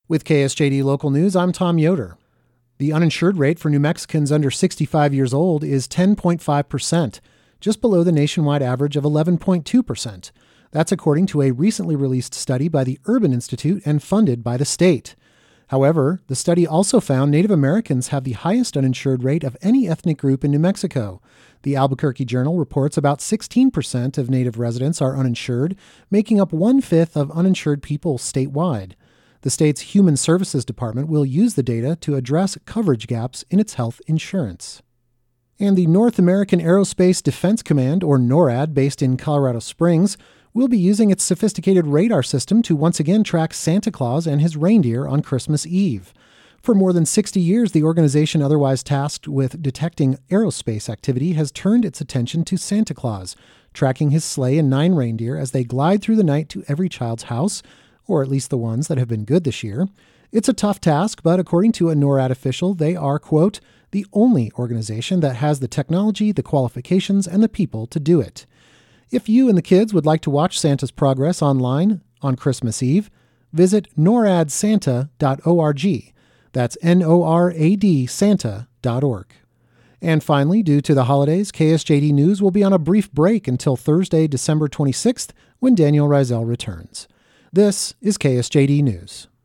With KSJD Local News, I'm Tom Yoder. The uninsured rate for New Mexicans under 65 years old is 10.5%, just below the nationwide average of 11.2%. That's according to a recently released study by the Urban Institute and funded by the state. However, the study also found Native Americans have the highest uninsured rate of any ethnic group in New Mexico. The Albuquerque Journal reports about 16% of Native residents are uninsured, making up 1/5 of uninsured people statewide. The state's Human Services Department will use the data to address coverage gaps in its health insurance. And the North American Aerospace Defense Command, or NORAD, based in Colorado Springs, will be using its sophisticated radar system to once again track Santa Claus and his reindeer on Christmas Eve. For more than 60 years, the organization otherwise tasked with detecting aerospace activity has turned its attention to Santa Claus, tracking his sleigh and 9 reindeer as they glide through the night to every child's house, or at least the ones that have been good this year. It's a tough task, but according to a NORAD official, they are, quote, the only organization that has the technology, the qualifications, and the people to do it. If you and the kids would like to watch Santa's progress online on Christmas Eve, visit noradsanta.org. That's NORAD Santa.org. And finally, due to the holidays, KSJD News will be on a brief break until Thursday, December 26th, when Daniel Reisel returns. This is KSJD News.